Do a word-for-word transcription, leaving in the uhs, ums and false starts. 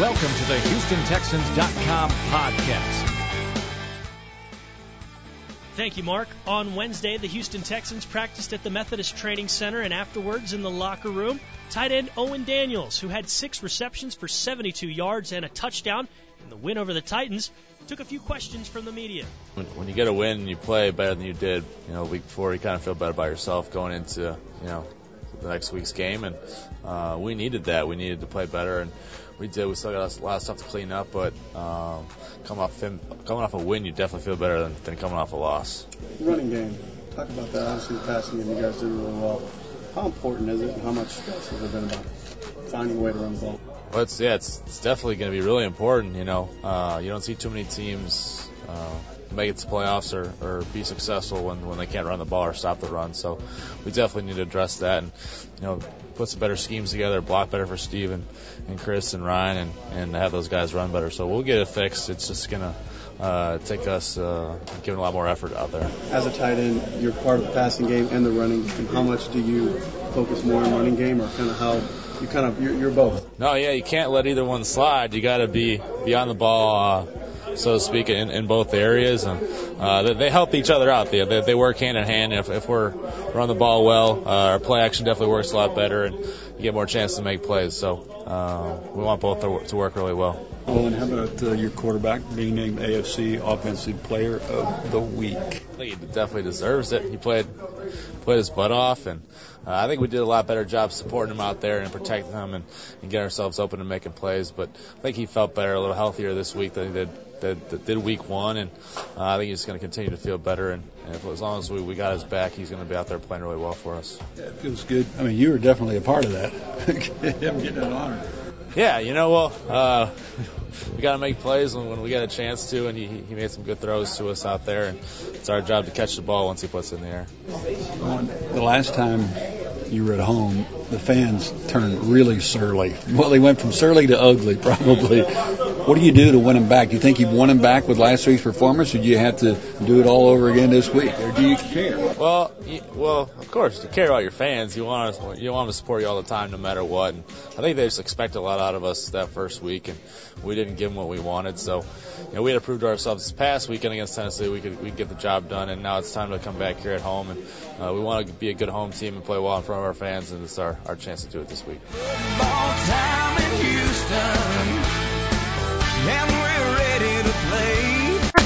Welcome to the Houston Texans dot com podcast. Thank you, Mark. On Wednesday, the Houston Texans practiced at the Methodist Training Center, and afterwards in the locker room, tight end Owen Daniels, who had six receptions for seventy-two yards and a touchdown in the win over the Titans, took a few questions from the media. When, when you get a win and you play better than you did, you know, the week before, you kind of feel better about yourself going into, you know, the next week's game, and uh, we needed that. We needed to play better, and we did. We still got a lot of stuff to clean up, but um, coming off coming off a win, you definitely feel better than, than coming off a loss. Running game. Talk about that. Obviously, the passing game, you guys did really well. How important is it, and how much stress has it been about finding a way to run the ball? Well, it's, yeah, it's, it's definitely going to be really important. You know, uh, you don't see too many teams uh, make it to playoffs or, or be successful when, when they can't run the ball or stop the run. So we definitely need to address that and, you know, put some better schemes together, block better for Steve and, and Chris and Ryan, and, and have those guys run better. So we'll get it fixed. It's just going to uh, take us uh, giving a lot more effort out there. As a tight end, you're part of the passing game and the running game. How much do you focus more on running game, or kind of how you kind of, you're, you're both? No, yeah, you can't let either one slide. You got to be, be on the ball, uh, so to speak, in, in both areas, and uh, they, they help each other out. They, they, they work hand in hand. If, if we're run the ball well, uh, our play action definitely works a lot better, and you get more chance to make plays. So uh, we want both to, to work really well. Well, and how about uh, your quarterback being named A F C Offensive Player of the Week? I think he definitely deserves it. He played played his butt off, and uh, I think we did a lot better job supporting him out there and protecting him and, and getting ourselves open and making plays. But I think he felt better, a little healthier this week than he did that, that did week one, and uh, I think he's going to continue to feel better. And, and if, as long as we, we got his back, he's going to be out there playing really well for us. Yeah, it feels good. I mean, you were definitely a part of that. Him getting that honor. Yeah, you know, well, uh, we got to make plays when, when we get a chance to, and he, he made some good throws to us out there, and it's our job to catch the ball once he puts it in the air. The last time you were at home, the fans turned really surly. Well, they went from surly to ugly, probably. What do you do to win them back? Do you think you've won them back with last week's performance, or do you have to do it all over again this week, or do you care? Well, you, well, of course, you care about your fans. You want to, you want them to support you all the time, no matter what. And I think they just expect a lot out of us that first week, and we didn't give them what we wanted. So, you know, we had to prove to ourselves this past weekend against Tennessee we could we could get the job done, and now it's time to come back here at home, and uh, we want to be a good home team and play well in front of our fans, and it's our, our chance to do it this week. Football time in Houston.